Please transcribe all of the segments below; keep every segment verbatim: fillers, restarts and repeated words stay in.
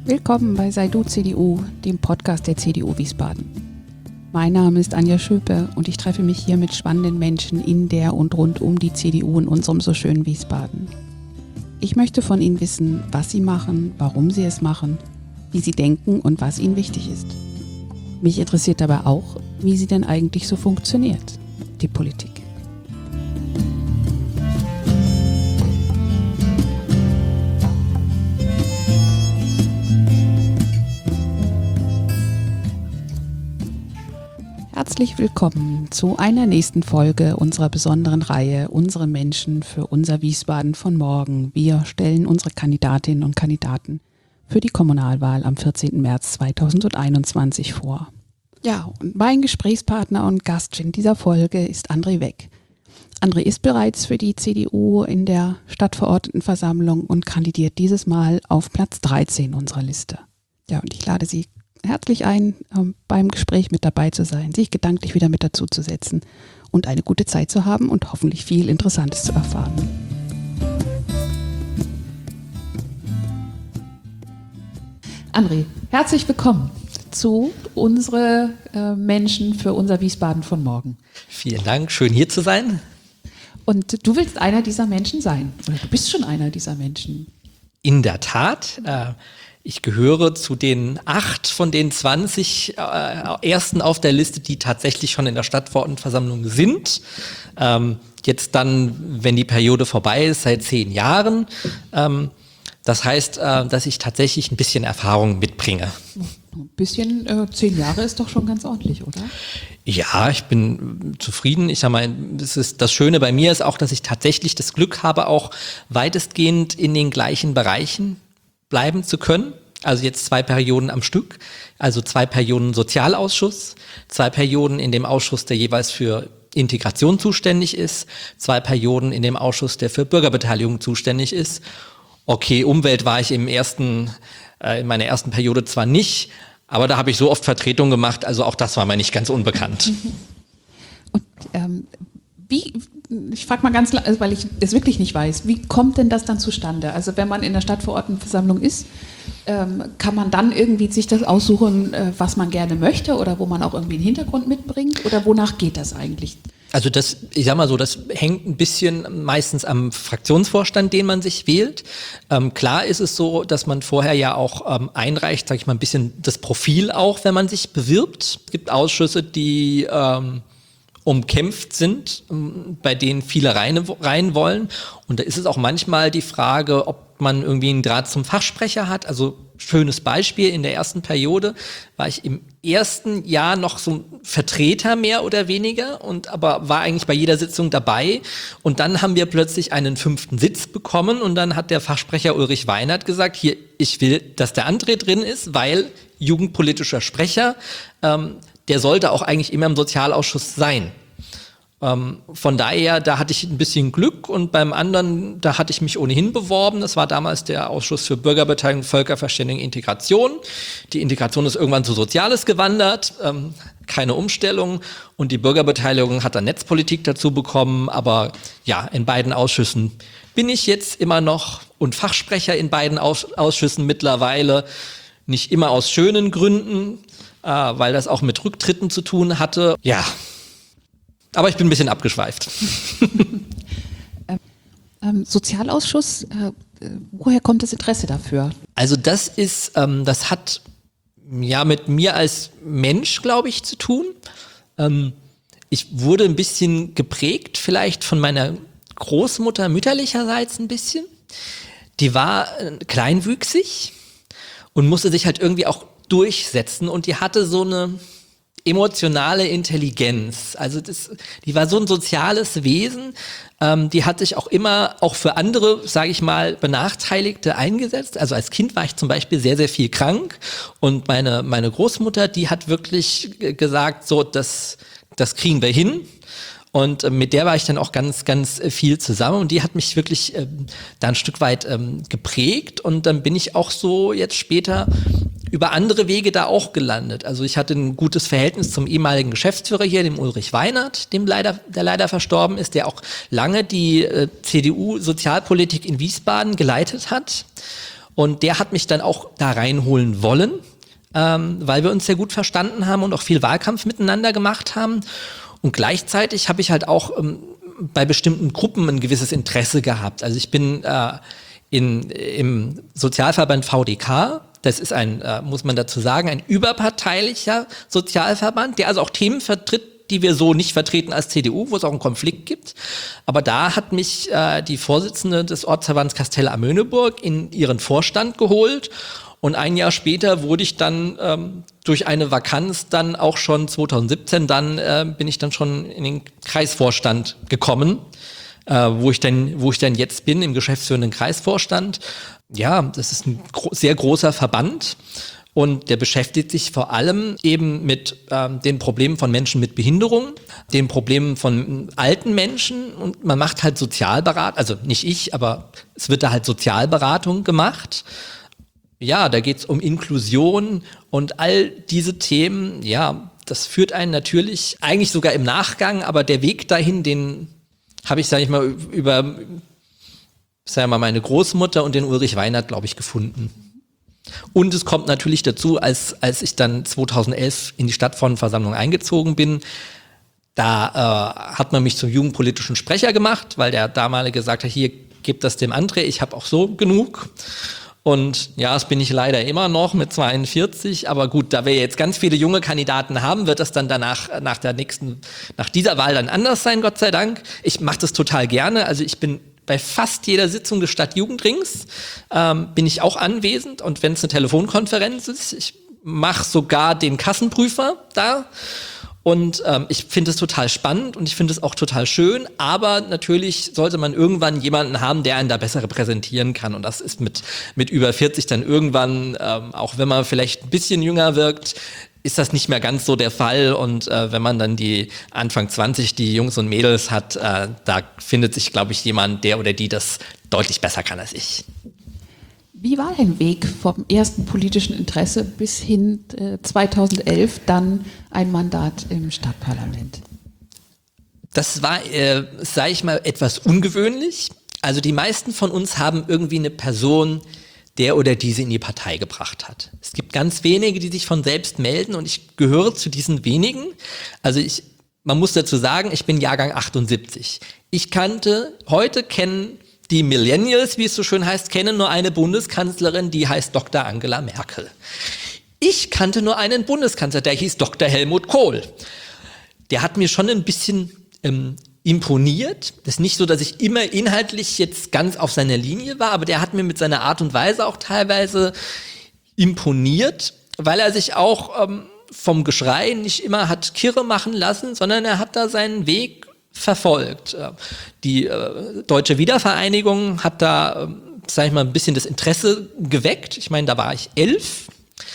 Willkommen bei Sei Du C D U, dem Podcast der C D U Wiesbaden. Mein Name ist Anja Schöpe und ich treffe mich hier mit spannenden Menschen in der und rund um die C D U in unserem so schönen Wiesbaden. Ich möchte von ihnen wissen, was sie machen, warum sie es machen, wie sie denken und was ihnen wichtig ist. Mich interessiert dabei auch, wie sie denn eigentlich so funktioniert, die Politik. Herzlich willkommen zu einer nächsten Folge unserer besonderen Reihe Unsere Menschen für unser Wiesbaden von morgen. Wir stellen unsere Kandidatinnen und Kandidaten für die Kommunalwahl am vierzehnten März zweitausendeinundzwanzig vor. Ja, und mein Gesprächspartner und Gast in dieser Folge ist André Weck. André ist bereits für die C D U in der Stadtverordnetenversammlung und kandidiert dieses Mal auf Platz dreizehn unserer Liste. Ja, und ich lade Sie herzlich ein, beim Gespräch mit dabei zu sein, sich gedanklich wieder mit dazu zu setzen und eine gute Zeit zu haben und hoffentlich viel Interessantes zu erfahren. André, herzlich willkommen zu unsere äh, Menschen für unser Wiesbaden von morgen. Vielen Dank, schön hier zu sein. Und du willst einer dieser Menschen sein, oder du bist schon einer dieser Menschen. In der Tat, äh, ich gehöre zu den acht von den zwanzig äh, Ersten auf der Liste, die tatsächlich schon in der Stadtverordnetenversammlung sind. Ähm, jetzt dann, wenn die Periode vorbei ist, seit zehn Jahren. Ähm, das heißt, äh, dass ich tatsächlich ein bisschen Erfahrung mitbringe. Ein bisschen, äh, zehn Jahre ist doch schon ganz ordentlich, oder? Ja, ich bin zufrieden. Ich sag mal, das ist das Schöne bei mir ist auch, dass ich tatsächlich das Glück habe, auch weitestgehend in den gleichen Bereichen bleiben zu können. Also jetzt zwei Perioden am Stück, also zwei Perioden Sozialausschuss, zwei Perioden in dem Ausschuss, der jeweils für Integration zuständig ist, zwei Perioden in dem Ausschuss, der für Bürgerbeteiligung zuständig ist. Okay, Umwelt war ich im ersten, äh, in meiner ersten Periode zwar nicht, aber da habe ich so oft Vertretung gemacht, also auch das war mir nicht ganz unbekannt. Und ähm, wie, ich frage mal ganz, also weil ich es wirklich nicht weiß, wie kommt denn das dann zustande? Also wenn man in der Stadtverordnetenversammlung ist, ähm, kann man dann irgendwie sich das aussuchen, äh, was man gerne möchte oder wo man auch irgendwie einen Hintergrund mitbringt? Oder wonach geht das eigentlich? Also das, ich sag mal so, das hängt ein bisschen meistens am Fraktionsvorstand, den man sich wählt. Ähm, klar ist es so, dass man vorher ja auch ähm, einreicht, sag ich mal, ein bisschen das Profil auch, wenn man sich bewirbt. Es gibt Ausschüsse, die ähm, umkämpft sind, bei denen viele rein, rein wollen. Und da ist es auch manchmal die Frage, ob man irgendwie einen Draht zum Fachsprecher hat. Also schönes Beispiel, in der ersten Periode war ich im ersten Jahr noch so ein Vertreter mehr oder weniger, und aber war eigentlich bei jeder Sitzung dabei. Und dann haben wir plötzlich einen fünften Sitz bekommen und dann hat der Fachsprecher Ulrich Weinert gesagt, hier, ich will, dass der André drin ist, weil jugendpolitischer Sprecher, ähm, der sollte auch eigentlich immer im Sozialausschuss sein. Ähm, von daher, da hatte ich ein bisschen Glück, und beim anderen, da hatte ich mich ohnehin beworben. Das war damals der Ausschuss für Bürgerbeteiligung, Völkerverständigung, Integration. Die Integration ist irgendwann zu Soziales gewandert, ähm, keine Umstellung, und die Bürgerbeteiligung hat dann Netzpolitik dazu bekommen. Aber ja, in beiden Ausschüssen bin ich jetzt immer noch und Fachsprecher in beiden Aus- Ausschüssen mittlerweile. Nicht immer aus schönen Gründen, äh, weil das auch mit Rücktritten zu tun hatte. Ja, aber ich bin ein bisschen abgeschweift. ähm, ähm, Sozialausschuss, äh, woher kommt das Interesse dafür? Also das ist, ähm, das hat ja mit mir als Mensch, glaube ich, zu tun. Ähm, ich wurde ein bisschen geprägt, vielleicht von meiner Großmutter mütterlicherseits ein bisschen. Die war äh, kleinwüchsig und musste sich halt irgendwie auch durchsetzen, und die hatte so eine emotionale Intelligenz. Also das, die war so ein soziales Wesen, ähm, die hat sich auch immer auch für andere, sage ich mal, Benachteiligte eingesetzt. Also als Kind war ich zum Beispiel sehr, sehr viel krank, und meine, meine Großmutter, die hat wirklich gesagt, so, das, das kriegen wir hin. Und äh, mit der war ich dann auch ganz, ganz äh, viel zusammen, und die hat mich wirklich ähm, da ein Stück weit ähm, geprägt, und dann bin ich auch so jetzt später über andere Wege da auch gelandet. Also ich hatte ein gutes Verhältnis zum ehemaligen Geschäftsführer hier, dem Ulrich Weinert, dem leider, der leider verstorben ist, der auch lange die äh, C D U-Sozialpolitik in Wiesbaden geleitet hat. Und der hat mich dann auch da reinholen wollen, ähm, weil wir uns sehr gut verstanden haben und auch viel Wahlkampf miteinander gemacht haben. Und gleichzeitig habe ich halt auch ähm, bei bestimmten Gruppen ein gewisses Interesse gehabt. Also ich bin äh, in, im Sozialverband V D K. Das ist ein, äh, muss man dazu sagen, ein überparteilicher Sozialverband, der also auch Themen vertritt, die wir so nicht vertreten als C D U, wo es auch einen Konflikt gibt. Aber da hat mich äh, die Vorsitzende des Ortsverbands Kastell-Amöneburg in ihren Vorstand geholt. Und ein Jahr später wurde ich dann ähm, durch eine Vakanz dann auch schon zwanzig siebzehn, dann äh, bin ich dann schon in den Kreisvorstand gekommen, äh, wo ich dann, wo ich dann jetzt bin, im geschäftsführenden Kreisvorstand. Ja, das ist ein gro- sehr großer Verband. Und der beschäftigt sich vor allem eben mit ähm, den Problemen von Menschen mit Behinderung, den Problemen von alten Menschen, und man macht halt Sozialberatung, also nicht ich, aber es wird da halt Sozialberatung gemacht. Ja, da geht's um Inklusion und all diese Themen. Ja, das führt einen natürlich eigentlich sogar im Nachgang, aber der Weg dahin, den habe ich, sage ich mal, über, sagen wir mal, meine Großmutter und den Ulrich Weinert, glaube ich, gefunden. Und es kommt natürlich dazu, als, als ich dann zweitausendelf in die Stadtverordnetenversammlung eingezogen bin, da äh, hat man mich zum jugendpolitischen Sprecher gemacht, weil der damalige gesagt hat, hier, gebt das dem André, ich habe auch so genug. Und ja, das bin ich leider immer noch mit zweiundvierzig, aber gut, da wir jetzt ganz viele junge Kandidaten haben, wird das dann danach, nach der nächsten, nach dieser Wahl dann anders sein, Gott sei Dank. Ich mache das total gerne, also ich bin bei fast jeder Sitzung des Stadtjugendrings ähm, bin ich auch anwesend, und wenn es eine Telefonkonferenz ist, ich mache sogar den Kassenprüfer da. Und ähm, ich finde es total spannend und ich finde es auch total schön, aber natürlich sollte man irgendwann jemanden haben, der einen da besser repräsentieren kann. Und das ist mit, mit über vierzig dann irgendwann, ähm, auch wenn man vielleicht ein bisschen jünger wirkt, ist das nicht mehr ganz so der Fall. Und äh, wenn man dann die Anfang zwanzig, die Jungs und Mädels hat, äh, da findet sich, glaube ich, jemand, der oder die das deutlich besser kann als ich. Wie war dein Weg vom ersten politischen Interesse bis hin äh, zweitausendelf dann ein Mandat im Stadtparlament? Das war, äh, sage ich mal, etwas ungewöhnlich. Also die meisten von uns haben irgendwie eine Person, der oder die sie in die Partei gebracht hat. Es gibt ganz wenige, die sich von selbst melden, und ich gehöre zu diesen wenigen. Also ich, man muss dazu sagen, ich bin Jahrgang achtundsiebzig. Ich kannte, heute kennen die Millennials, wie es so schön heißt, kennen nur eine Bundeskanzlerin, die heißt Doktor Angela Merkel. Ich kannte nur einen Bundeskanzler, der hieß Doktor Helmut Kohl. Der hat mir schon ein bisschen ähm, imponiert. Das ist nicht so, dass ich immer inhaltlich jetzt ganz auf seiner Linie war, aber der hat mir mit seiner Art und Weise auch teilweise imponiert, weil er sich auch ähm, vom Geschrei nicht immer hat kirre machen lassen, sondern er hat da seinen Weg verfolgt. Die äh, Deutsche Wiedervereinigung hat da, äh, sag ich mal, ein bisschen das Interesse geweckt. Ich meine, da war ich elf,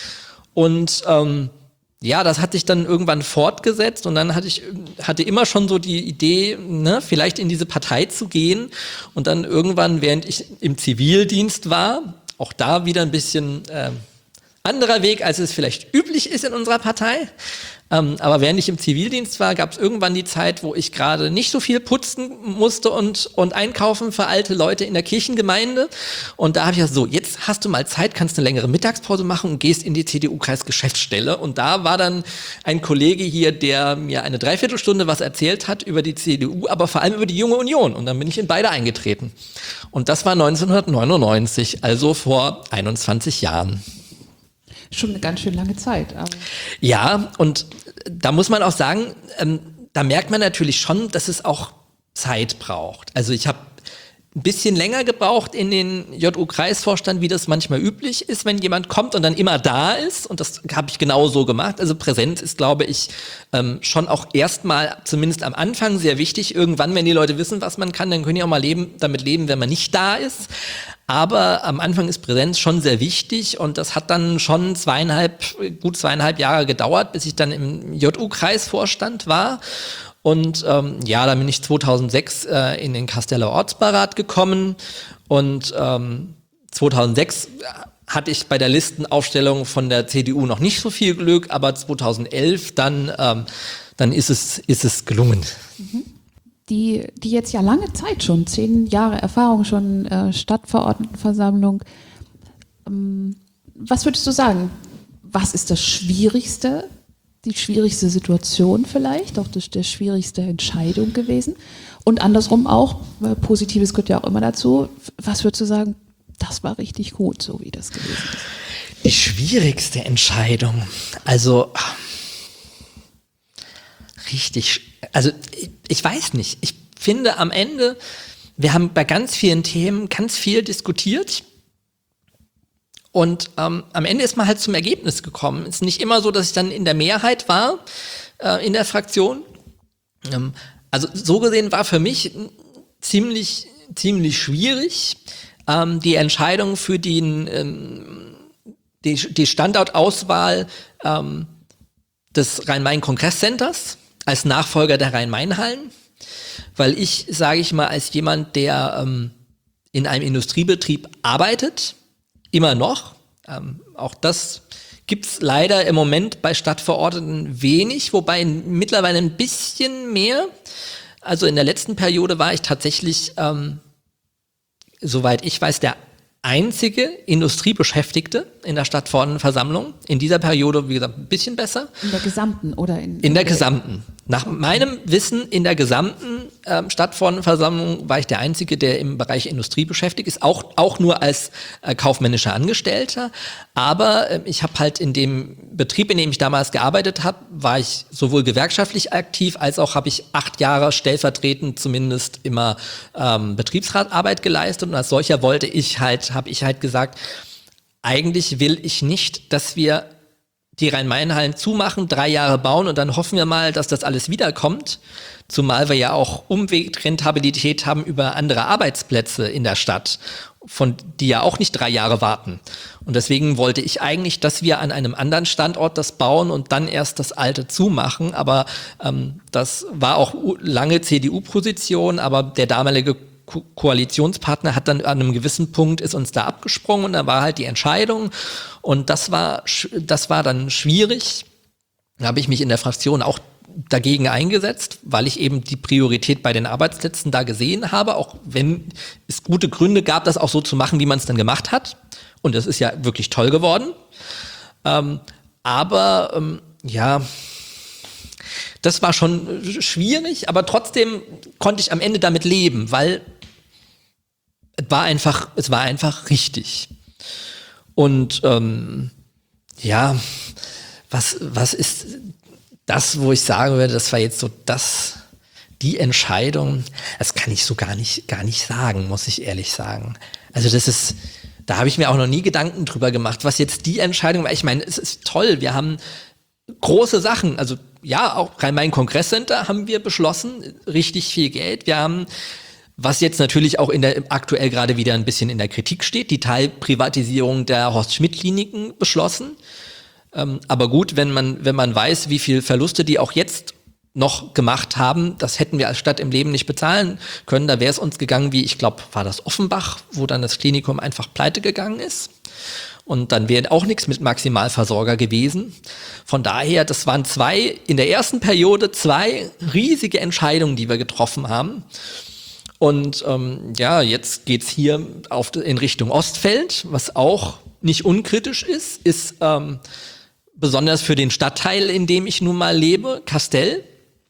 und ähm, ja, das hat sich dann irgendwann fortgesetzt, und dann hatte ich hatte immer schon so die Idee, ne, vielleicht in diese Partei zu gehen, und dann irgendwann, während ich im Zivildienst war, auch da wieder ein bisschen äh, anderer Weg, als es vielleicht üblich ist in unserer Partei. Ähm, aber während ich im Zivildienst war, gab es irgendwann die Zeit, wo ich gerade nicht so viel putzen musste und, und einkaufen für alte Leute in der Kirchengemeinde. Und da habe ich gesagt, so, jetzt hast du mal Zeit, kannst eine längere Mittagspause machen und gehst in die C D U-Kreisgeschäftsstelle. Und da war dann ein Kollege hier, der mir eine Dreiviertelstunde was erzählt hat über die C D U, aber vor allem über die Junge Union. Und dann bin ich in beide eingetreten. Und das war neunzehnhundertneunundneunzig, also vor einundzwanzig Jahren. Schon eine ganz schön lange Zeit. Aber ja, und da muss man auch sagen, ähm, da merkt man natürlich schon, dass es auch Zeit braucht. Also ich habe ein bisschen länger gebraucht in den J U-Kreisvorstand, wie das manchmal üblich ist, wenn jemand kommt und dann immer da ist. Und das habe ich genau so gemacht. Also Präsenz ist, glaube ich, ähm, schon auch erstmal, zumindest am Anfang, sehr wichtig. Irgendwann, wenn die Leute wissen, was man kann, dann können die auch mal leben, damit leben, wenn man nicht da ist. Aber am Anfang ist Präsenz schon sehr wichtig, und das hat dann schon zweieinhalb, gut zweieinhalb Jahre gedauert, bis ich dann im J U-Kreisvorstand war. Und ähm, ja, dann bin ich zweitausendsechs äh, in den Kasteller Ortsbeirat gekommen, und ähm, zweitausendsechs hatte ich bei der Listenaufstellung von der C D U noch nicht so viel Glück, aber zweitausendelf dann, ähm, dann ist es, ist es gelungen. Mhm. Die, die jetzt ja lange Zeit schon, zehn Jahre Erfahrung schon, äh, Stadtverordnetenversammlung. Ähm, was würdest du sagen? Was ist das Schwierigste, die schwierigste Situation vielleicht, auch das, der schwierigste Entscheidung gewesen? Und andersrum auch, weil Positives gehört ja auch immer dazu, was würdest du sagen, das war richtig gut, so wie das gewesen ist? Die schwierigste Entscheidung, also richtig, also ich, ich weiß nicht, ich finde am Ende, wir haben bei ganz vielen Themen ganz viel diskutiert und ähm, am Ende ist man halt zum Ergebnis gekommen. Es ist nicht immer so, dass ich dann in der Mehrheit war, äh, in der Fraktion. Ähm, also so gesehen war für mich ziemlich, ziemlich schwierig, ähm, die Entscheidung für den, ähm, die, die Standortauswahl ähm, des Rhein-Main-Kongresscenters als Nachfolger der Rhein-Main-Hallen, weil ich, sage ich mal, als jemand, der ähm, in einem Industriebetrieb arbeitet, immer noch, ähm, auch das gibt's leider im Moment bei Stadtverordneten wenig, wobei mittlerweile ein bisschen mehr. Also in der letzten Periode war ich tatsächlich, ähm, soweit ich weiß, der einzige Industriebeschäftigte in der Stadtverordnetenversammlung. In dieser Periode, wie gesagt, ein bisschen besser. In der gesamten oder in? In der gesamten. Nach meinem Wissen in der gesamten ähm, Stadtverordnetenversammlung war ich der Einzige, der im Bereich Industrie beschäftigt ist, auch, auch nur als äh, kaufmännischer Angestellter. Aber äh, ich habe halt in dem Betrieb, in dem ich damals gearbeitet habe, war ich sowohl gewerkschaftlich aktiv, als auch habe ich acht Jahre stellvertretend zumindest immer ähm, Betriebsratarbeit geleistet. Und als solcher wollte ich halt, habe ich halt gesagt, eigentlich will ich nicht, dass wir die Rhein-Main-Hallen zumachen, drei Jahre bauen und dann hoffen wir mal, dass das alles wiederkommt. Zumal wir ja auch Umwegrentabilität haben über andere Arbeitsplätze in der Stadt, von die ja auch nicht drei Jahre warten. Und deswegen wollte ich eigentlich, dass wir an einem anderen Standort das bauen und dann erst das alte zumachen. Aber ähm, das war auch lange C D U-Position, aber der damalige Ko- Koalitionspartner hat dann an einem gewissen Punkt, ist uns da abgesprungen und da war halt die Entscheidung und das war, das war dann schwierig. Da habe ich mich in der Fraktion auch dagegen eingesetzt, weil ich eben die Priorität bei den Arbeitsplätzen da gesehen habe, auch wenn es gute Gründe gab, das auch so zu machen, wie man es dann gemacht hat. Und das ist ja wirklich toll geworden. Ähm, aber ähm, ja, das war schon schwierig, aber trotzdem konnte ich am Ende damit leben, weil es war einfach, es war einfach richtig. Und ähm, ja, was, was ist das, wo ich sagen würde, das war jetzt so das, die Entscheidung, das kann ich so gar nicht, gar nicht sagen, muss ich ehrlich sagen. Also das ist, da habe ich mir auch noch nie Gedanken drüber gemacht, was jetzt die Entscheidung war. Ich meine, es ist toll, wir haben große Sachen, also ja, auch Rhein-Main-Kongresscenter haben wir beschlossen, richtig viel Geld. Wir haben, was jetzt natürlich auch in der aktuell gerade wieder ein bisschen in der Kritik steht, die Teilprivatisierung der Horst-Schmidt-Kliniken beschlossen. Ähm, aber gut, wenn man, wenn man weiß, wie viel Verluste die auch jetzt noch gemacht haben, das hätten wir als Stadt im Leben nicht bezahlen können. Da wäre es uns gegangen, wie ich glaube, war das Offenbach, wo dann das Klinikum einfach pleite gegangen ist. Und dann wäre auch nichts mit Maximalversorger gewesen. Von daher, das waren zwei, in der ersten Periode zwei riesige Entscheidungen, die wir getroffen haben. Und ähm, ja, jetzt geht's hier auf, in Richtung Ostfeld, was auch nicht unkritisch ist, ist ähm, besonders für den Stadtteil, in dem ich nun mal lebe, Kastel.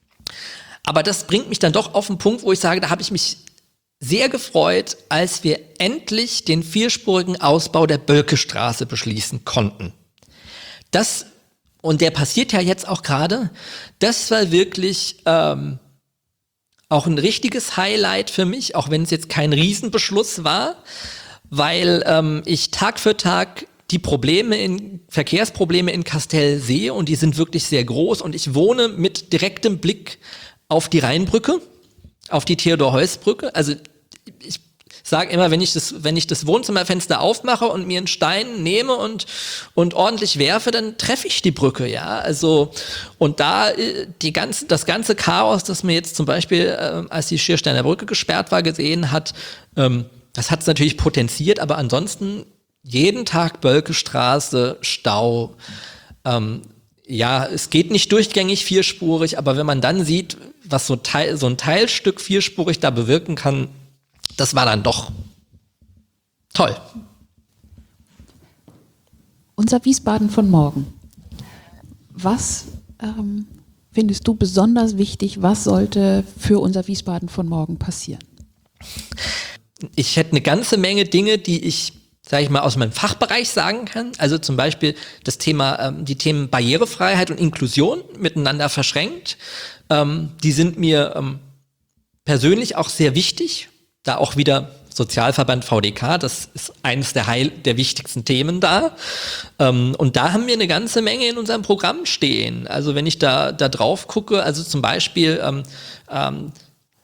Aber das bringt mich dann doch auf den Punkt, wo ich sage, da habe ich mich sehr gefreut, als wir endlich den vierspurigen Ausbau der Bölkestraße beschließen konnten. Das, und der passiert ja jetzt auch gerade, das war wirklich ähm, auch ein richtiges Highlight für mich, auch wenn es jetzt kein Riesenbeschluss war, weil ähm, ich Tag für Tag die Probleme in Verkehrsprobleme in Kastel sehe und die sind wirklich sehr groß und ich wohne mit direktem Blick auf die Rheinbrücke, auf die Theodor-Heuss-Brücke. Also ich sage immer, wenn ich das, wenn ich das Wohnzimmerfenster aufmache und mir einen Stein nehme und und ordentlich werfe, dann treffe ich die Brücke, ja. Also und da die ganze, das ganze Chaos, das mir jetzt zum Beispiel, äh, als die Schiersteiner Brücke gesperrt war, gesehen hat, ähm, das hat es natürlich potenziert, aber ansonsten jeden Tag Bölkestraße, Stau. Ähm, ja, es geht nicht durchgängig vierspurig, aber wenn man dann sieht, was so, Teil, so ein Teilstück vierspurig da bewirken kann, das war dann doch toll. Unser Wiesbaden von morgen. Was ähm, findest du besonders wichtig? Was sollte für unser Wiesbaden von morgen passieren? Ich hätte eine ganze Menge Dinge, die ich, sage ich mal, aus meinem Fachbereich sagen kann. Also zum Beispiel das Thema, ähm, die Themen Barrierefreiheit und Inklusion miteinander verschränkt. Ähm, die sind mir ähm, persönlich auch sehr wichtig. Da auch wieder Sozialverband V D K, das ist eines der, Heil der wichtigsten Themen da. Ähm, und da haben wir eine ganze Menge in unserem Programm stehen. Also wenn ich da, da drauf gucke, also zum Beispiel, ähm, ähm,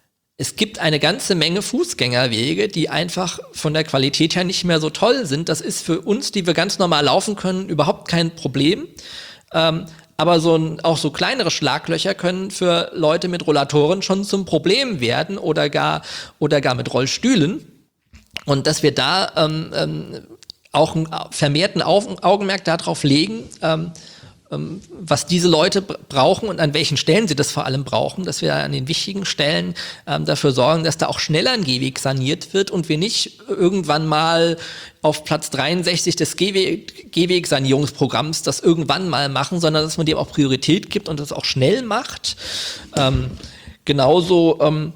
es gibt eine ganze Menge Fußgängerwege, die einfach von der Qualität her nicht mehr so toll sind. Das ist für uns, die wir ganz normal laufen können, überhaupt kein Problem. Ähm, aber so ein, auch so kleinere Schlaglöcher können für Leute mit Rollatoren schon zum Problem werden oder gar, oder gar mit Rollstühlen. Und dass wir da ähm, ähm, auch einen vermehrten Au- Augenmerk darauf legen, ähm, ähm, was diese Leute b- brauchen und an welchen Stellen sie das vor allem brauchen, dass wir an den wichtigen Stellen ähm, dafür sorgen, dass da auch schneller ein Gehweg saniert wird und wir nicht irgendwann mal auf Platz dreiundsechzig des Gehweg- Gehwegsanierungsprogramms das irgendwann mal machen, sondern dass man dem auch Priorität gibt und das auch schnell macht. Ähm, genauso, ähm,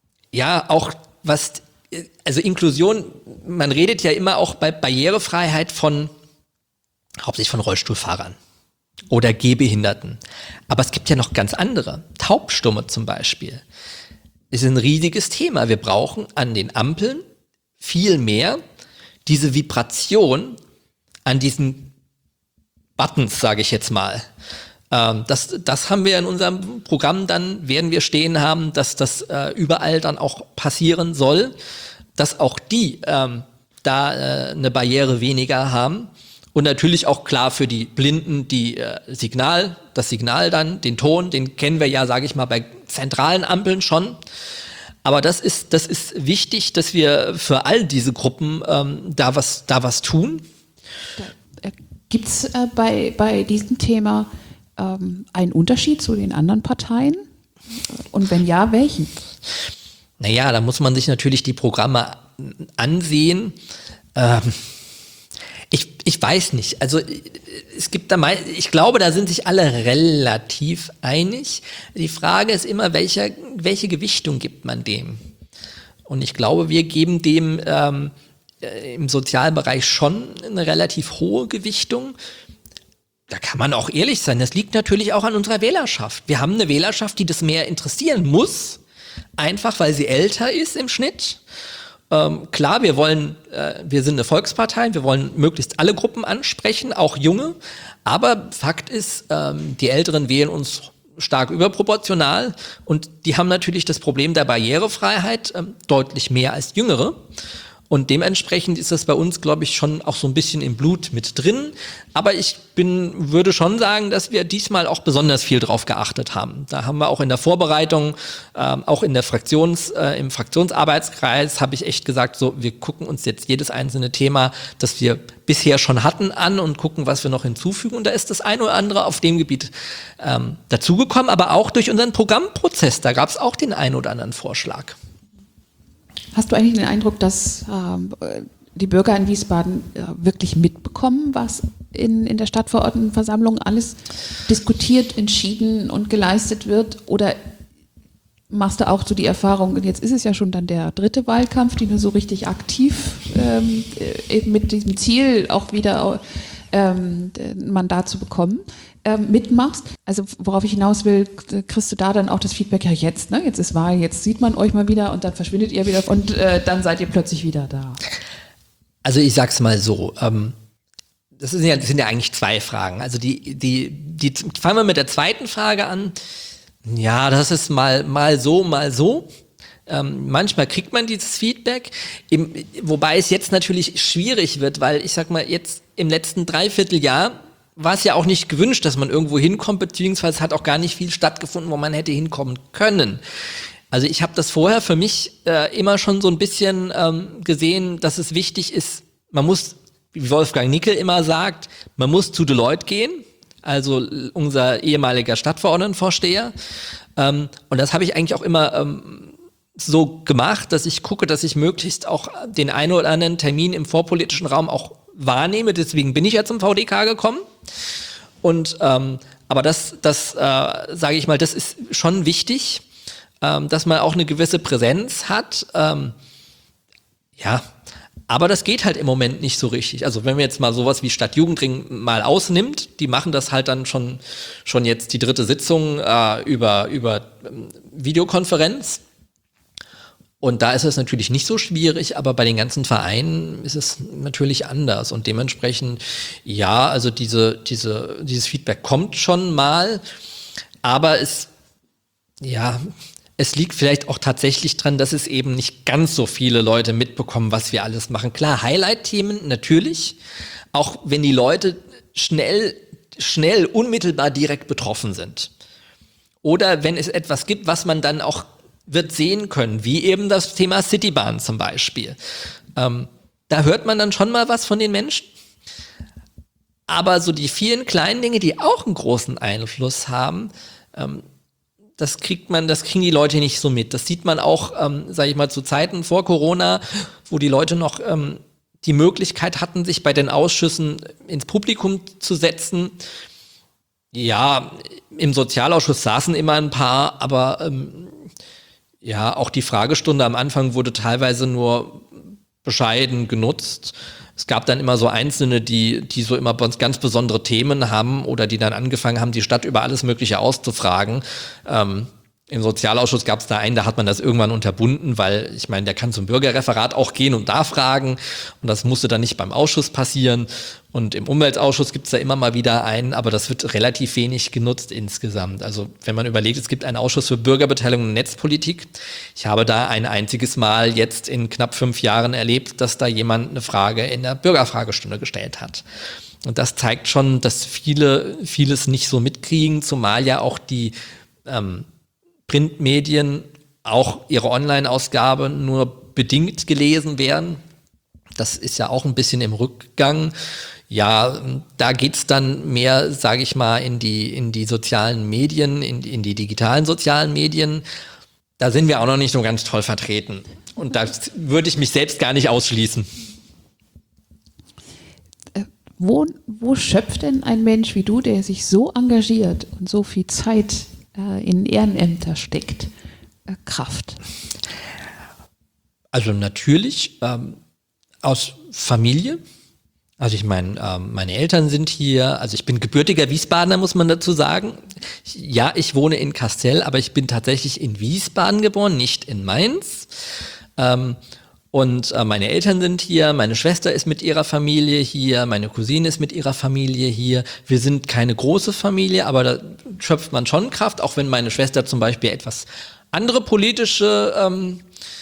ja, auch was, also Inklusion, man redet ja immer auch bei Barrierefreiheit von, hauptsächlich von Rollstuhlfahrern oder Gehbehinderten. Aber es gibt ja noch ganz andere. Taubstumme zum Beispiel ist ein riesiges Thema. Wir brauchen an den Ampeln viel mehr diese Vibration an diesen Buttons, sage ich jetzt mal. Ähm, das, das haben wir in unserem Programm, dann werden wir stehen haben, dass das äh, überall dann auch passieren soll, dass auch die ähm, da äh, eine Barriere weniger haben. Und natürlich auch klar für die Blinden die äh, Signal, das Signal dann, den Ton, den kennen wir ja, sage ich mal, bei zentralen Ampeln schon. Aber das ist, das ist wichtig, dass wir für all diese Gruppen ähm, da was, da was tun. Gibt es äh, bei, bei diesem Thema ähm, einen Unterschied zu den anderen Parteien? Und wenn ja, welchen? Naja, da muss man sich natürlich die Programme ansehen. Ähm, Ich, ich weiß nicht. Also es gibt da mal, ich glaube, da sind sich alle relativ einig. Die Frage ist immer, welcher, welche Gewichtung gibt man dem? Und ich glaube, wir geben dem ähm, im Sozialbereich schon eine relativ hohe Gewichtung. Da kann man auch ehrlich sein. Das liegt natürlich auch an unserer Wählerschaft. Wir haben eine Wählerschaft, die das mehr interessieren muss, einfach weil sie älter ist im Schnitt. Ähm, klar, wir wollen, äh, wir sind eine Volkspartei, wir wollen möglichst alle Gruppen ansprechen, auch junge. Aber Fakt ist, ähm, die Älteren wählen uns stark überproportional und die haben natürlich das Problem der Barrierefreiheit ähm, deutlich mehr als Jüngere. Und dementsprechend ist das bei uns, glaube ich, schon auch so ein bisschen im Blut mit drin. Aber ich bin, würde schon sagen, dass wir diesmal auch besonders viel drauf geachtet haben. Da haben wir auch in der Vorbereitung, ähm, auch in der Fraktions, äh, im Fraktionsarbeitskreis, habe ich echt gesagt, so, wir gucken uns jetzt jedes einzelne Thema, das wir bisher schon hatten, an und gucken, was wir noch hinzufügen. Und da ist das ein oder andere auf dem Gebiet ähm, dazugekommen, aber auch durch unseren Programmprozess. Da gab es auch den einen oder anderen Vorschlag. Hast du eigentlich den Eindruck, dass ähm, die Bürger in Wiesbaden äh, wirklich mitbekommen, was in, in der Stadtverordnetenversammlung alles diskutiert, entschieden und geleistet wird? Oder machst du auch so die Erfahrung, und jetzt ist es ja schon dann der dritte Wahlkampf, die du so richtig aktiv ähm, eben mit diesem Ziel auch wieder ähm, ein Mandat zu bekommen, ähm, mitmachst? Also worauf ich hinaus will, kriegst du da dann auch das Feedback, ja jetzt, ne? Jetzt ist Wahl, jetzt sieht man euch mal wieder und dann verschwindet ihr wieder und äh, dann seid ihr plötzlich wieder da. Also ich sag's mal so, ähm, das sind ja, das sind ja eigentlich zwei Fragen. Also die, die, die, fangen wir mit der zweiten Frage an. Ja, das ist mal, mal so, mal so. Ähm, manchmal kriegt man dieses Feedback, im, wobei es jetzt natürlich schwierig wird, weil ich sag mal, jetzt im letzten Dreivierteljahr war es ja auch nicht gewünscht, dass man irgendwo hinkommt, beziehungsweise hat auch gar nicht viel stattgefunden, wo man hätte hinkommen können. Also ich habe das vorher für mich äh, immer schon so ein bisschen ähm, gesehen, dass es wichtig ist, man muss, wie Wolfgang Nickel immer sagt, man muss zu Deloitte gehen, also unser ehemaliger Stadtverordnetenvorsteher. Ähm, und das habe ich eigentlich auch immer ähm, so gemacht, dass ich gucke, dass ich möglichst auch den einen oder anderen Termin im vorpolitischen Raum auch wahrnehme. Deswegen bin ich ja zum V D K gekommen. Und ähm, aber das, das äh, sage ich mal, das ist schon wichtig, ähm, dass man auch eine gewisse Präsenz hat. Ähm, ja, aber das geht halt im Moment nicht so richtig. Also wenn man jetzt mal sowas wie Stadtjugendring mal ausnimmt, die machen das halt dann schon schon jetzt die dritte Sitzung äh, über über ähm, Videokonferenz. Und da ist es natürlich nicht so schwierig, aber bei den ganzen Vereinen ist es natürlich anders. Und dementsprechend, ja, also diese diese dieses Feedback kommt schon mal, aber es ja Es liegt vielleicht auch tatsächlich dran, dass es eben nicht ganz so viele Leute mitbekommen, was wir alles machen. Klar, Highlight-Themen natürlich, auch wenn die Leute schnell, schnell, unmittelbar direkt betroffen sind. Oder wenn es etwas gibt, was man dann auch wird sehen können, wie eben das Thema Citybahn zum Beispiel. Ähm, da hört man dann schon mal was von den Menschen. Aber so die vielen kleinen Dinge, die auch einen großen Einfluss haben, ähm, das kriegt man, das kriegen die Leute nicht so mit. Das sieht man auch, ähm, sage ich mal, zu Zeiten vor Corona, wo die Leute noch ähm, die Möglichkeit hatten, sich bei den Ausschüssen ins Publikum zu setzen. Ja, im Sozialausschuss saßen immer ein paar, aber ähm, ja, auch die Fragestunde am Anfang wurde teilweise nur bescheiden genutzt. Es gab dann immer so Einzelne, die, die so immer ganz besondere Themen haben oder die dann angefangen haben, die Stadt über alles Mögliche auszufragen. Ähm, Im Sozialausschuss gab es da einen, da hat man das irgendwann unterbunden, weil ich meine, der kann zum Bürgerreferat auch gehen und da fragen und das musste dann nicht beim Ausschuss passieren. Und im Umweltausschuss gibt es da immer mal wieder einen, aber das wird relativ wenig genutzt insgesamt. Also wenn man überlegt, es gibt einen Ausschuss für Bürgerbeteiligung und Netzpolitik. Ich habe da ein einziges Mal jetzt in knapp fünf Jahren erlebt, dass da jemand eine Frage in der Bürgerfragestunde gestellt hat. Und das zeigt schon, dass viele vieles nicht so mitkriegen, zumal ja auch die ähm, Printmedien, auch ihre Online-Ausgabe nur bedingt gelesen werden. Das ist ja auch ein bisschen im Rückgang. Ja, da geht's dann mehr, sage ich mal, in die, in die sozialen Medien, in, in die digitalen sozialen Medien. Da sind wir auch noch nicht so ganz toll vertreten. Und da würde ich mich selbst gar nicht ausschließen. Wo, wo schöpft denn ein Mensch wie du, der sich so engagiert und so viel Zeit äh, in Ehrenämter steckt, äh, Kraft? Also natürlich ähm, aus Familie. Also ich meine, ähm, meine Eltern sind hier, also ich bin gebürtiger Wiesbadener, muss man dazu sagen. Ich, ja, ich wohne in Kastel, aber ich bin tatsächlich in Wiesbaden geboren, nicht in Mainz. Ähm, und äh, meine Eltern sind hier, meine Schwester ist mit ihrer Familie hier, meine Cousine ist mit ihrer Familie hier. Wir sind keine große Familie, aber da schöpft man schon Kraft, auch wenn meine Schwester zum Beispiel etwas andere politische ähm,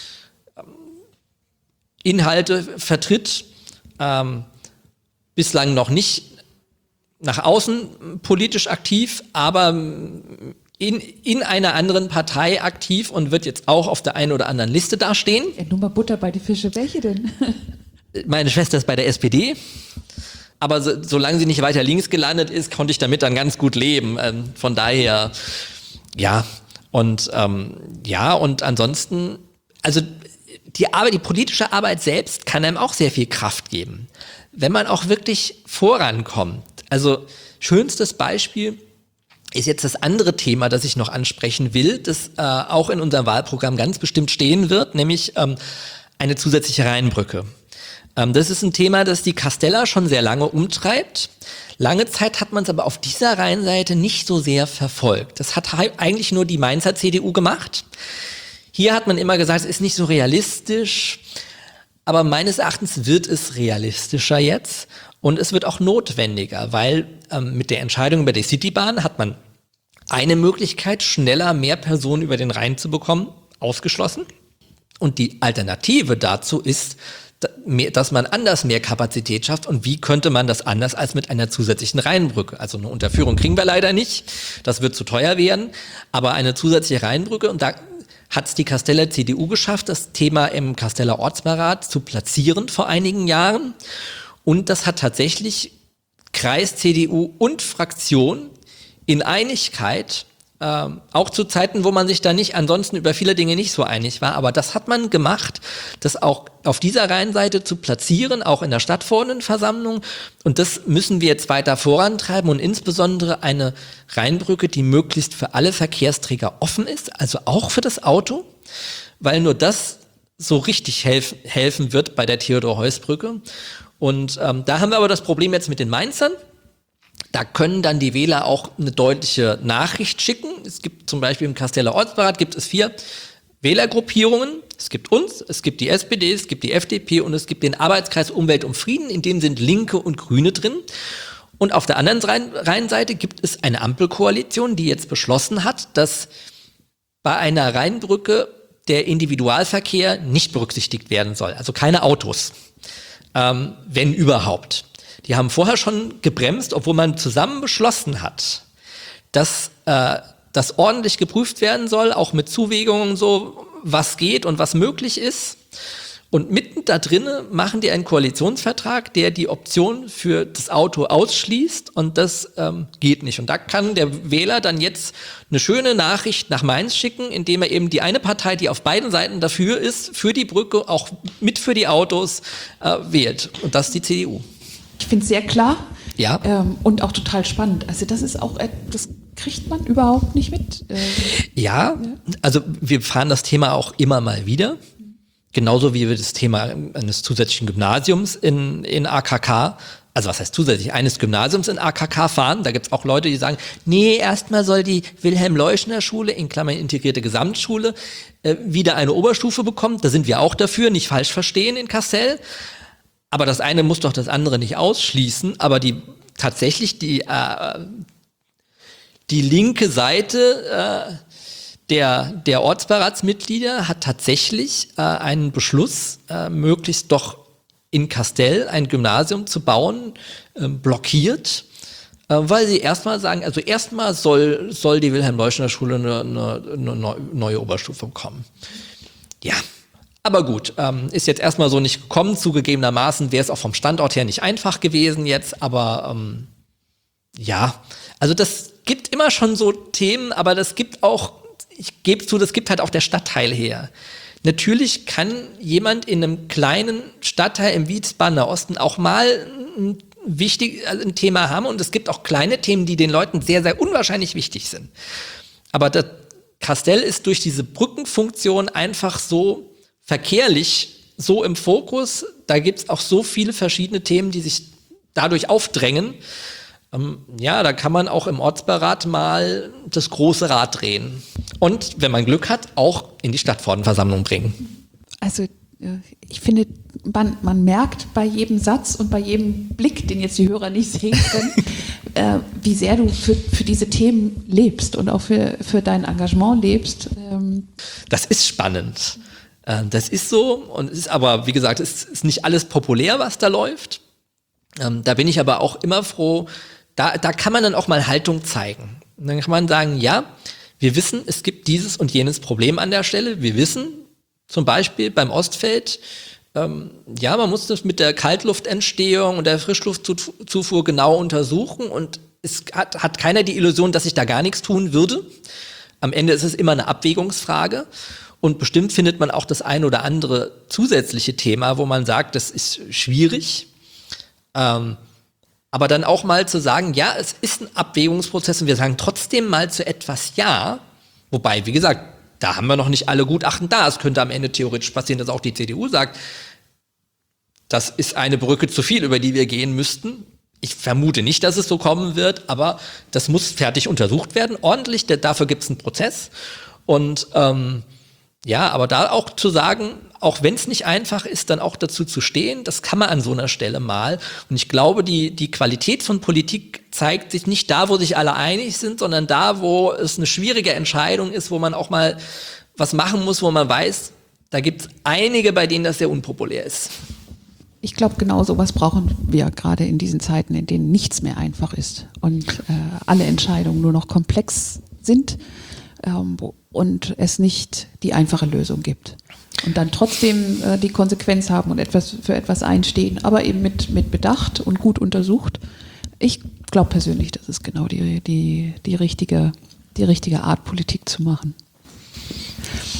Inhalte vertritt. Ähm, Bislang noch nicht nach außen politisch aktiv, aber in, in einer anderen Partei aktiv und wird jetzt auch auf der einen oder anderen Liste dastehen. Ja, nur mal Butter bei die Fische, welche denn? Meine Schwester ist bei der S P D, aber so, solange sie nicht weiter links gelandet ist, konnte ich damit dann ganz gut leben. Ähm, von daher, ja, und ähm, ja, und ansonsten, also die Arbeit, die politische Arbeit selbst kann einem auch sehr viel Kraft geben, wenn man auch wirklich vorankommt. Also schönstes Beispiel ist jetzt das andere Thema, das ich noch ansprechen will, das äh, auch in unserem Wahlprogramm ganz bestimmt stehen wird, nämlich ähm, eine zusätzliche Rheinbrücke. Ähm, das ist ein Thema, das die Kasteller schon sehr lange umtreibt. Lange Zeit hat man es aber auf dieser Rheinseite nicht so sehr verfolgt. Das hat eigentlich nur die Mainzer C D U gemacht. Hier hat man immer gesagt, es ist nicht so realistisch, aber meines Erachtens wird es realistischer jetzt und es wird auch notwendiger, weil ähm, mit der Entscheidung über die Citybahn hat man eine Möglichkeit, schneller mehr Personen über den Rhein zu bekommen, ausgeschlossen. Und die Alternative dazu ist, dass man anders mehr Kapazität schafft. Und wie könnte man das anders als mit einer zusätzlichen Rheinbrücke? Also eine Unterführung kriegen wir leider nicht, das wird zu teuer werden, aber eine zusätzliche Rheinbrücke, und da hat es die Kasteller C D U geschafft, das Thema im Kasteller Ortsbeirat zu platzieren vor einigen Jahren. Und das hat tatsächlich Kreis C D U und Fraktion in Einigkeit, äh, auch zu Zeiten, wo man sich da nicht ansonsten über viele Dinge nicht so einig war, aber das hat man gemacht, dass auch auf dieser Rheinseite zu platzieren, auch in der Stadtverordnetenversammlung. Und das müssen wir jetzt weiter vorantreiben und insbesondere eine Rheinbrücke, die möglichst für alle Verkehrsträger offen ist, also auch für das Auto, weil nur das so richtig helf, helfen wird bei der Theodor-Heuss-Brücke. Und ähm, da haben wir aber das Problem jetzt mit den Mainzern. Da können dann die Wähler auch eine deutliche Nachricht schicken. Es gibt zum Beispiel im Kasteller Ortsbeirat gibt es vier Wählergruppierungen. Es gibt uns, es gibt die S P D, es gibt die F D P und es gibt den Arbeitskreis Umwelt und Frieden, in dem sind Linke und Grüne drin. Und auf der anderen Rheinseite gibt es eine Ampelkoalition, die jetzt beschlossen hat, dass bei einer Rheinbrücke der Individualverkehr nicht berücksichtigt werden soll. Also keine Autos, ähm, wenn überhaupt. Die haben vorher schon gebremst, obwohl man zusammen beschlossen hat, dass äh, das ordentlich geprüft werden soll, auch mit Zuwägungen so, was geht und was möglich ist. Und mitten da drinnen machen die einen Koalitionsvertrag, der die Option für das Auto ausschließt und das ähm, geht nicht. Und da kann der Wähler dann jetzt eine schöne Nachricht nach Mainz schicken, indem er eben die eine Partei, die auf beiden Seiten dafür ist, für die Brücke, auch mit für die Autos äh, wählt. Und das ist die C D U. Ich finde es sehr klar ja. ähm, und auch total spannend. Also das ist auch, das kriegt man überhaupt nicht mit. Äh, ja, ja, also wir fahren das Thema auch immer mal wieder. Genauso wie wir das Thema eines zusätzlichen Gymnasiums in, in A K K, also was heißt zusätzlich, eines Gymnasiums in A K K fahren. Da gibt es auch Leute, die sagen, nee, erstmal soll die Wilhelm-Leuschner-Schule, in Klammern integrierte Gesamtschule, äh, wieder eine Oberstufe bekommen. Da sind wir auch dafür, nicht falsch verstehen in Kassel. Aber das eine muss doch das andere nicht ausschließen. Aber die tatsächlich die, äh, die linke Seite äh, Der, der Ortsbeiratsmitglieder hat tatsächlich äh, einen Beschluss, äh, möglichst doch in Kastel ein Gymnasium zu bauen, äh, blockiert, äh, weil sie erstmal sagen, also erstmal soll, soll die Wilhelm-Leuschner-Schule eine, eine, eine neue Oberstufe bekommen. Ja, aber gut, ähm, ist jetzt erstmal so nicht gekommen, zugegebenermaßen wäre es auch vom Standort her nicht einfach gewesen jetzt, aber ähm, ja, also das gibt immer schon so Themen, aber das gibt auch, ich gebe zu, das gibt halt auch der Stadtteil her. Natürlich kann jemand in einem kleinen Stadtteil im Wiesbadener Osten auch mal ein, wichtig, also ein Thema haben und es gibt auch kleine Themen, die den Leuten sehr, sehr unwahrscheinlich wichtig sind. Aber das Kastel ist durch diese Brückenfunktion einfach so verkehrlich so im Fokus. Da gibt es auch so viele verschiedene Themen, die sich dadurch aufdrängen. Ja, da kann man auch im Ortsbeirat mal das große Rad drehen. Und, wenn man Glück hat, auch in die Stadtverordnetenversammlung bringen. Also, ich finde, man, man merkt bei jedem Satz und bei jedem Blick, den jetzt die Hörer nicht sehen können, äh, wie sehr du für, für diese Themen lebst und auch für, für dein Engagement lebst. Ähm. Das ist spannend. Äh, das ist so. Und es ist aber, wie gesagt, es ist nicht alles populär, was da läuft. Ähm, da bin ich aber auch immer froh. Da, da kann man dann auch mal Haltung zeigen. Und dann kann man sagen, ja, wir wissen, es gibt dieses und jenes Problem an der Stelle. Wir wissen zum Beispiel beim Ostfeld, ähm, ja, man muss das mit der Kaltluftentstehung und der Frischluftzufuhr genau untersuchen und es hat, hat keiner die Illusion, dass sich da gar nichts tun würde. Am Ende ist es immer eine Abwägungsfrage und bestimmt findet man auch das ein oder andere zusätzliche Thema, wo man sagt, das ist schwierig. Ähm, Aber dann auch mal zu sagen, ja, es ist ein Abwägungsprozess und wir sagen trotzdem mal zu etwas ja. Wobei, wie gesagt, da haben wir noch nicht alle Gutachten da. Es könnte am Ende theoretisch passieren, dass auch die C D U sagt, das ist eine Brücke zu viel, über die wir gehen müssten. Ich vermute nicht, dass es so kommen wird, aber das muss fertig untersucht werden, ordentlich. Dafür gibt es einen Prozess. Und ähm, ja, aber da auch zu sagen, auch wenn es nicht einfach ist, dann auch dazu zu stehen, das kann man an so einer Stelle mal. Und ich glaube, die, die Qualität von Politik zeigt sich nicht da, wo sich alle einig sind, sondern da, wo es eine schwierige Entscheidung ist, wo man auch mal was machen muss, wo man weiß, da gibt es einige, bei denen das sehr unpopulär ist. Ich glaube, genau sowas brauchen wir gerade in diesen Zeiten, in denen nichts mehr einfach ist und äh, alle Entscheidungen nur noch komplex sind. Ähm, und es nicht die einfache Lösung gibt. Und dann trotzdem äh, die Konsequenz haben und etwas für etwas einstehen, aber eben mit, mit Bedacht und gut untersucht. Ich glaube persönlich, das ist genau die, die, die, richtige, die richtige Art, Politik zu machen.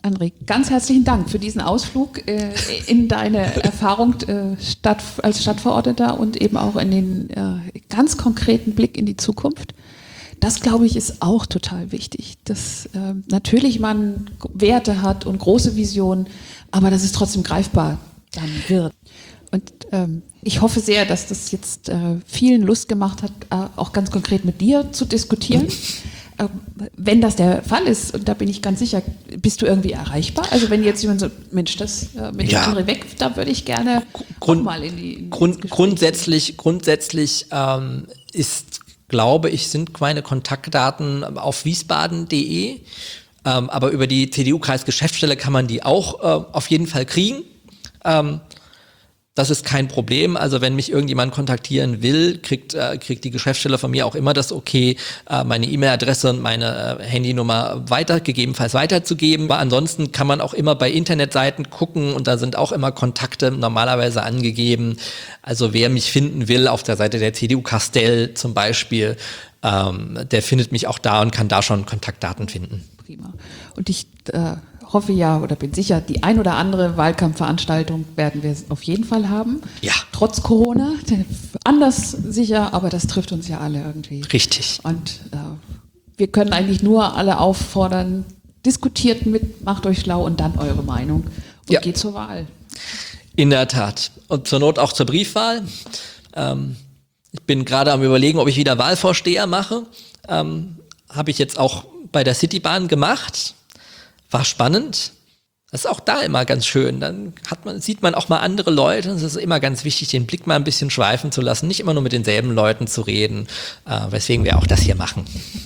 André, ganz herzlichen Dank für diesen Ausflug äh, in deine Erfahrung äh, Stadt, als Stadtverordneter und eben auch in den äh, ganz konkreten Blick in die Zukunft. Das, glaube ich, ist auch total wichtig, dass äh, natürlich man Werte hat und große Visionen, aber dass es trotzdem greifbar dann wird. Und ähm, ich hoffe sehr, dass das jetzt äh, vielen Lust gemacht hat, äh, auch ganz konkret mit dir zu diskutieren. Wenn das der Fall ist, und da bin ich ganz sicher, bist du irgendwie erreichbar? Also wenn jetzt jemand so, Mensch, das äh, mit ja. dem André weg, da würde ich gerne Grund, mal in die in Grund, Grundsätzlich, grundsätzlich ähm, ist, glaube ich, sind meine Kontaktdaten auf wiesbaden punkt de, ähm, aber über die C D U-Kreisgeschäftsstelle kann man die auch äh, auf jeden Fall kriegen. Ähm, Das ist kein Problem. Also wenn mich irgendjemand kontaktieren will, kriegt, äh, kriegt die Geschäftsstelle von mir auch immer das Okay, äh, meine E-Mail-Adresse und meine äh, Handynummer weiter, gegebenenfalls weiterzugeben. Aber ansonsten kann man auch immer bei Internetseiten gucken und da sind auch immer Kontakte normalerweise angegeben. Also wer mich finden will, auf der Seite der C D U Castell zum Beispiel, ähm, der findet mich auch da und kann da schon Kontaktdaten finden. Prima. Und ich äh hoffe ja oder bin sicher, die ein oder andere Wahlkampfveranstaltung werden wir auf jeden Fall haben. Ja. Trotz Corona. Anders sicher, aber das trifft uns ja alle irgendwie. Richtig. Und äh, wir können eigentlich nur alle auffordern, diskutiert mit, macht euch schlau und dann eure Meinung und ja. geht zur Wahl. In der Tat. Und zur Not auch zur Briefwahl. Ähm, ich bin gerade am Überlegen, ob ich wieder Wahlvorsteher mache. Ähm, habe ich jetzt auch bei der Citybahn gemacht. War spannend. Das ist auch da immer ganz schön. Dann hat man, sieht man auch mal andere Leute. Es ist immer ganz wichtig, den Blick mal ein bisschen schweifen zu lassen, nicht immer nur mit denselben Leuten zu reden, äh, weswegen wir auch das hier machen.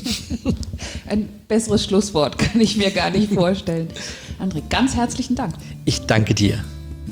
Ein besseres Schlusswort kann ich mir gar nicht vorstellen. André, ganz herzlichen Dank. Ich danke dir.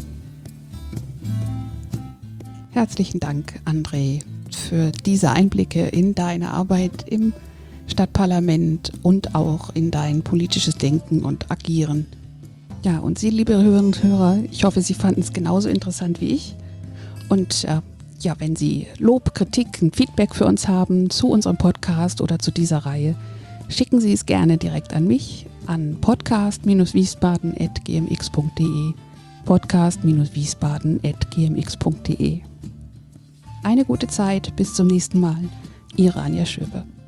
Herzlichen Dank, André, für diese Einblicke in deine Arbeit im Stadtparlament und auch in dein politisches Denken und Agieren. Ja, und Sie, liebe Hörerinnen und Hörer, ich hoffe, Sie fanden es genauso interessant wie ich. Und äh, ja, wenn Sie Lob, Kritik, ein Feedback für uns haben zu unserem Podcast oder zu dieser Reihe, schicken Sie es gerne direkt an mich, an podcast wiesbaden at g m x punkt de, podcast wiesbaden at g m x punkt de. Eine gute Zeit, bis zum nächsten Mal. Ihre Anja Schöbe.